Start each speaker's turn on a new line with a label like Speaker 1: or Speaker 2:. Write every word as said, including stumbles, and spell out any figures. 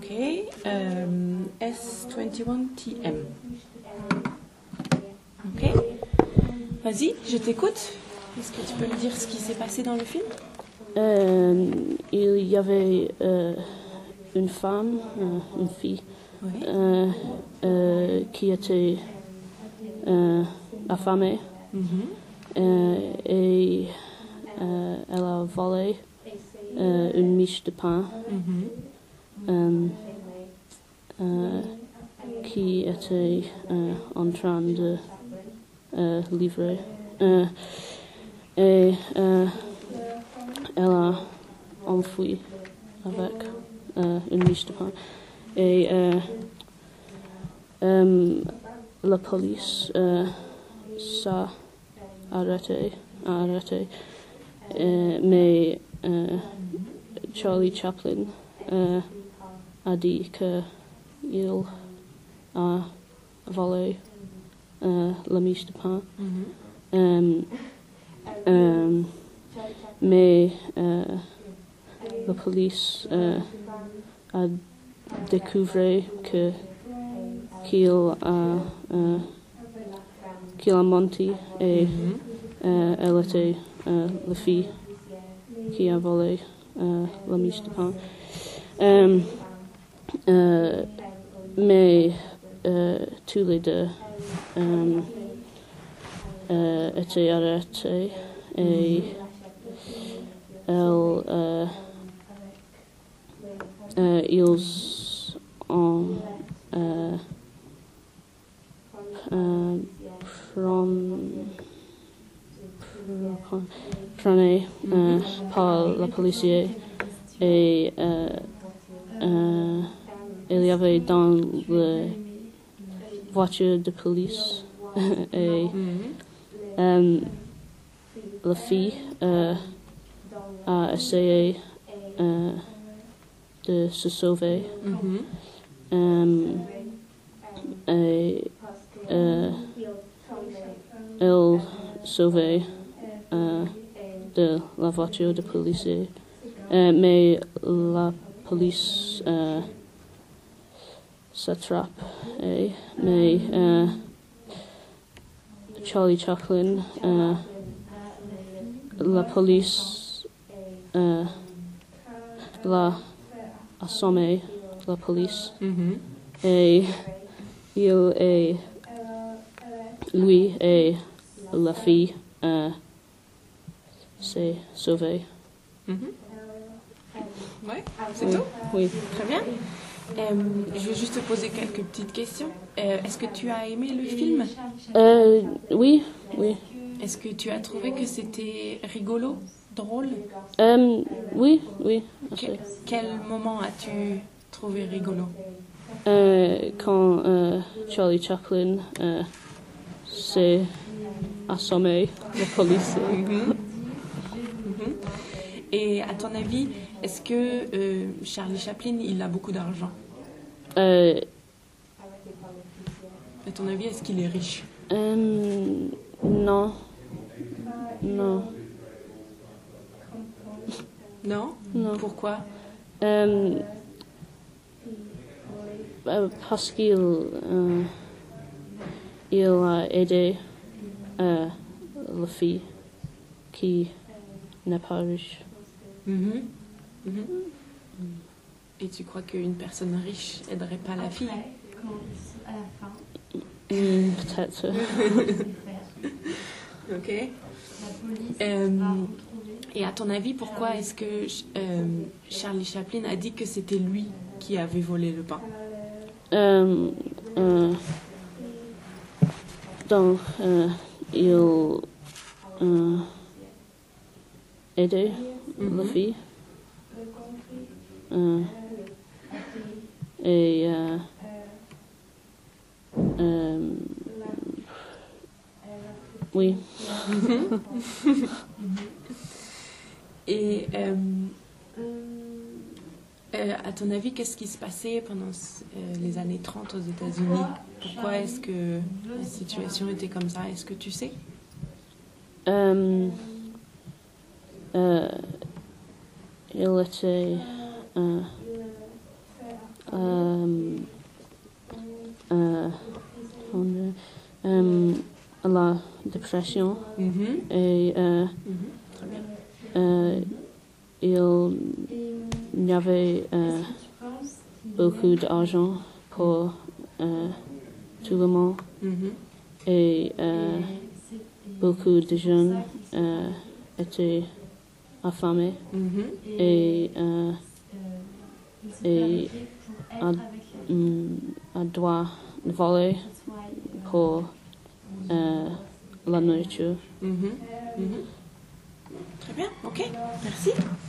Speaker 1: Ok. Euh, S vingt et un T M. Ok. Vas-y, je t'écoute. Est-ce que tu peux me dire ce qui s'est passé dans le film?
Speaker 2: Euh, il y avait euh, une femme, euh, une fille,
Speaker 1: Oui.
Speaker 2: euh, euh, qui était euh, affamée
Speaker 1: Mhm.
Speaker 2: euh, et euh, elle a volé euh, une miche de pain
Speaker 1: Mhm.
Speaker 2: euh, euh, qui était euh, en train de euh, livrer. Euh, et euh, elle a enfoui avec euh, une miche de pain. Et euh, euh, la police euh, s'est arrêtée, a arrêté, euh, mais euh, Charlie Chaplin euh, a dit qu'il a volé euh, la miche de pain.
Speaker 1: Mhm.
Speaker 2: Euh, euh, mais euh, la police euh, a découvert que qu'il a euh, qu'il a menti et
Speaker 1: Mhm.
Speaker 2: euh, elle était euh, la fille qui a volé euh, la miche de pain. Euh, euh, mais euh, tous les deux euh, euh, étaient arrêtés et elle, euh, euh, ils ont euh, euh, pren- pren- prené euh, par la police et euh, euh, il y avait dans la voiture de police et
Speaker 1: Mhm.
Speaker 2: euh, la fille euh, a essayé euh, de se sauver
Speaker 1: Mhm.
Speaker 2: euh, et euh, elle sauvait euh, de la voiture de police. Euh, mais la police euh, s'attrape. Et, mais euh, Charlie Chaplin, euh, la police euh, l'a assommé, la police.
Speaker 1: Mhm.
Speaker 2: Et il et lui et la fille euh, s'est sauvés.
Speaker 1: Mhm. Ouais, c'est
Speaker 2: Oui,
Speaker 1: tout?
Speaker 2: oui.
Speaker 1: Très bien. Euh, je vais juste te poser quelques petites questions. Euh, est-ce que tu as aimé le film?
Speaker 2: Euh, oui, oui.
Speaker 1: Est-ce que tu as trouvé que c'était rigolo, drôle?
Speaker 2: Euh, oui, oui.
Speaker 1: Que-
Speaker 2: assez.
Speaker 1: quel moment as-tu trouvé rigolo?
Speaker 2: Euh, quand euh, Charlie Chaplin euh, s'est assommé la police.
Speaker 1: Mhm. Mhm. Et à ton avis, est-ce que euh, Charlie Chaplin, il a beaucoup d'argent?
Speaker 2: Euh,
Speaker 1: À ton avis, est-ce qu'il est riche?
Speaker 2: euh, non, non,
Speaker 1: Non?
Speaker 2: non.
Speaker 1: Pourquoi?
Speaker 2: Euh, euh, parce qu'il euh, il a aidé euh, la fille qui n'est pas riche.
Speaker 1: Mhm. Mhm. Et tu crois qu'une personne riche aiderait pas la fille?
Speaker 2: Hmm, peut-être.
Speaker 1: Ok. Euh, et à ton avis, pourquoi est-ce que euh, Charlie Chaplin a dit que c'était lui qui avait volé le pain?
Speaker 2: Euh, euh, donc, euh, il euh, aidé la
Speaker 1: Mhm.
Speaker 2: fille. Euh, et euh, euh, oui.
Speaker 1: Et euh, euh, à ton avis, qu'est-ce qui se passait pendant euh, les années trente aux États-Unis? Pourquoi est-ce que la situation était comme ça? Est-ce que tu sais?
Speaker 2: Euh, euh, il était euh, euh, dépression
Speaker 1: Mhm.
Speaker 2: et euh,
Speaker 1: Mhm. Très bien.
Speaker 2: euh, il y avait euh, beaucoup d'argent pour euh, tout le monde
Speaker 1: Mhm.
Speaker 2: et euh, beaucoup de jeunes euh, étaient affamés
Speaker 1: Mhm.
Speaker 2: et, euh, et a, mm, a droit de voler pour euh, la nourriture.
Speaker 1: Mhm. Mhm. Très bien, ok, merci.